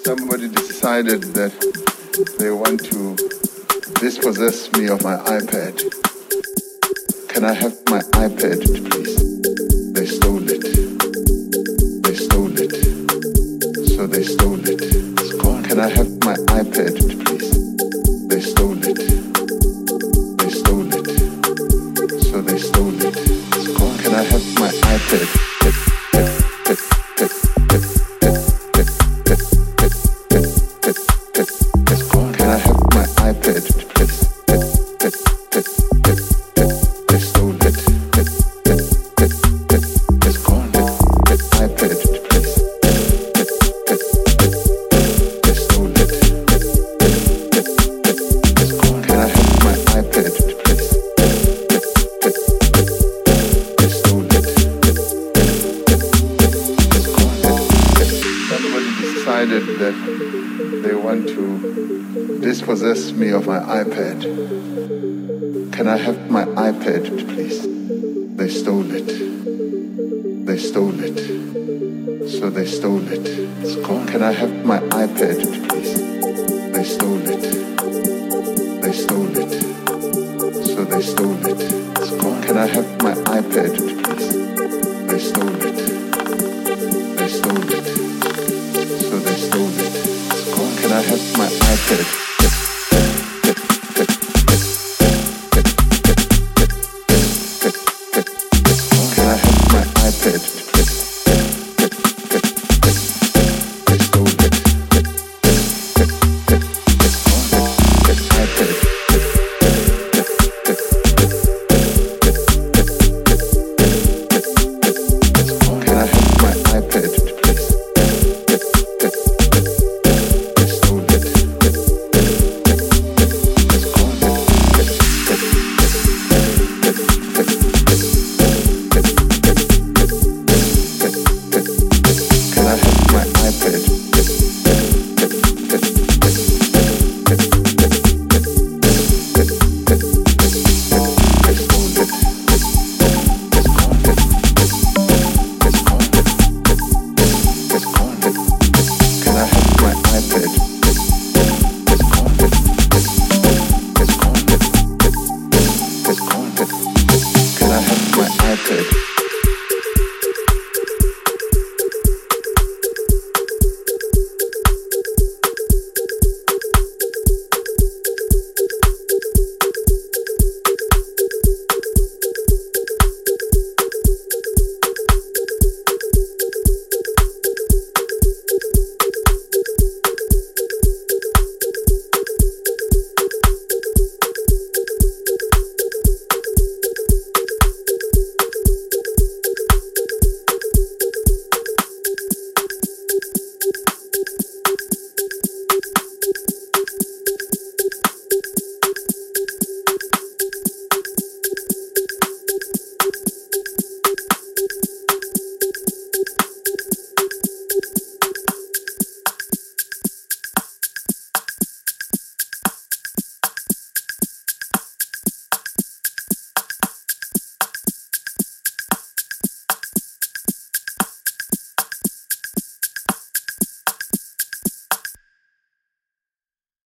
Somebody decided that they want to dispossess me of my iPad. Can I have my iPad, please? They stole it. They stole it. So they stole it. It's gone. Can I have my iPad, please? They stole it. They stole it. So they stole it. It's gone. Can I have my iPad? That they want to dispossess me of my iPad. Can I have my iPad, please? They stole it. They stole it. So they stole it. It's gone. Can I have my iPad, please? They stole it. They stole it. So they stole it. It's gone. Can I have my iPad, please? They stole it. They stole it. So they stole it. It's gone. Can I have my iPad?